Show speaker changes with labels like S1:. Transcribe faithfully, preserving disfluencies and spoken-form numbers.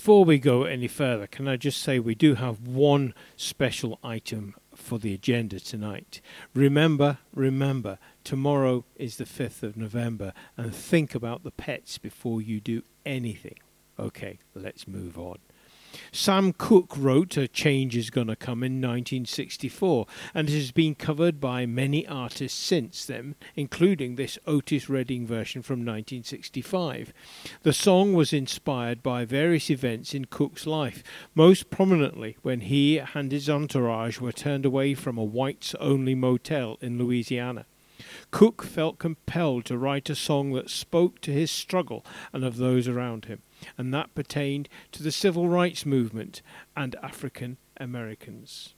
S1: Before we go any further, can I just say we do have one special item for the agenda tonight. Remember, remember, tomorrow is the fifth of November, and think about the pets before you do anything. Okay, let's move on. Sam Cooke wrote A Change Is Gonna Come in nineteen sixty-four, and it has been covered by many artists since then, including this Otis Redding version from nineteen sixty-five. The song was inspired by various events in Cooke's life, most prominently when he and his entourage were turned away from a whites-only motel in Louisiana. Cooke felt compelled to write a song that spoke to his struggle and of those around him, and that pertained to the civil rights movement and African Americans.